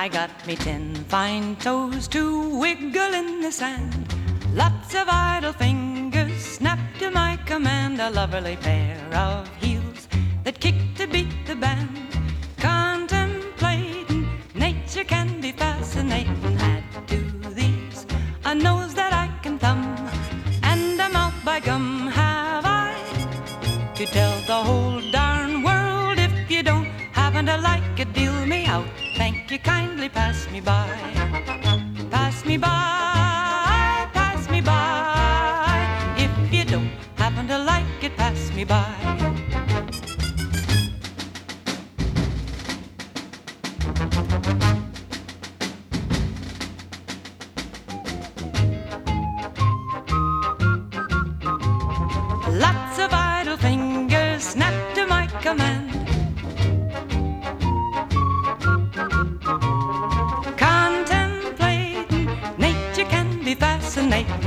I got me 10 fine toes to wiggle in the sand. Lots of idle fingers snap to my command. A lovely pair of heels that kick to beat the band. Contemplating nature can be fascinating. Add to these a nose that I can thumb, and a mouth by gum have I to tell the whole darn world. If you don't happen to like it, deal me out. Thank you, kindly pass me by. Pass me by, pass me by. If you don't happen to like it, pass me by. Lots of idle fingers snap to my command. Contemplating nature can be fascinating.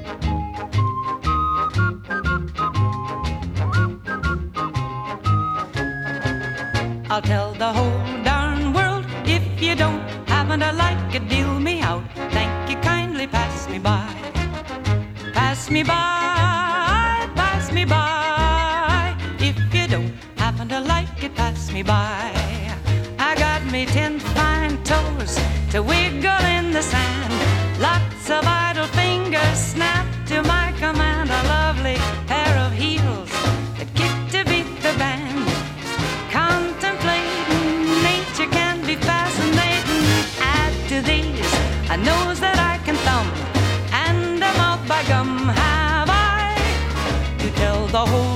I'll tell the whole darn world. If you don't happen to like it, deal me out. Thank you, kindly pass me by. Pass me by, pass me by. If you don't happen to like it, pass me by. I got me 10 fine toes to wiggle in the sand. Lots of idle fingers snap to my command. A lovely pair of heels that kick to beat the band. Contemplating nature can be fascinating. Add to these a nose that I can thumb, and a mouth by gum have I to tell the whole